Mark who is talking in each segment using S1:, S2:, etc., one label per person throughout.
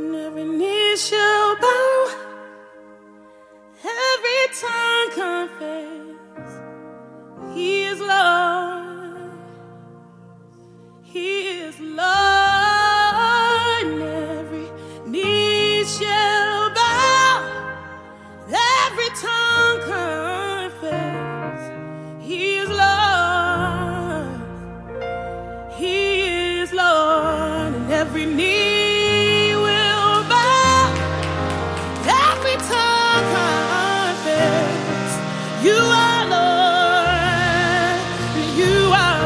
S1: Every knee shall bow, every tongue confess, He is Lord, He is Lord. Every knee shall bow, every tongue confess, He is Lord, He is Lord. And every knee you are Lord, you are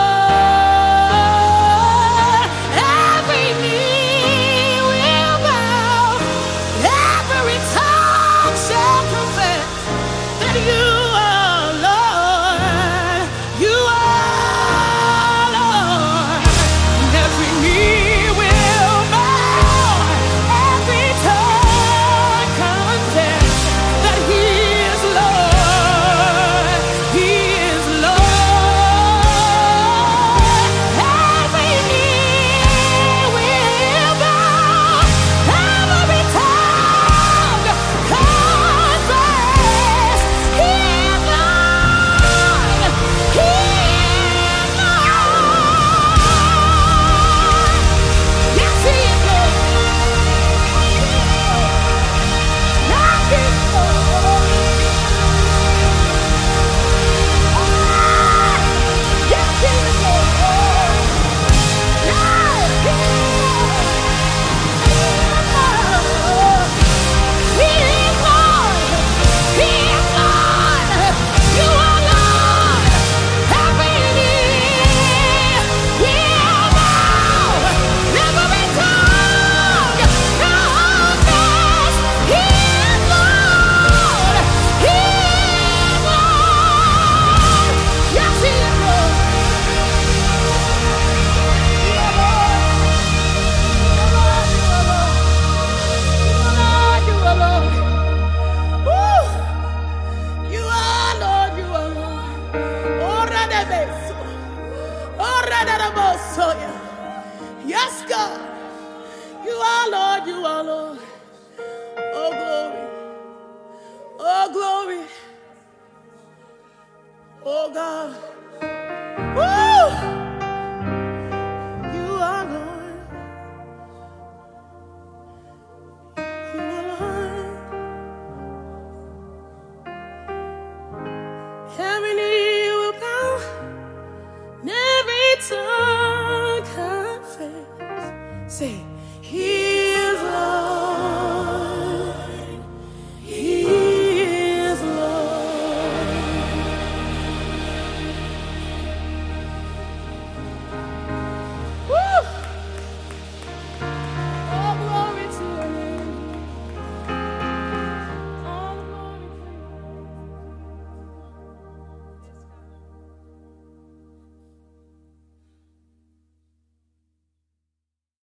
S1: Lord. Every knee will bow, every tongue shall confess that you are Lord, you are Lord. Every knee will bow, every tongue confess that He is Lord. Yes, God, you are Lord, you are Lord. Oh, glory, oh, glory, oh, God.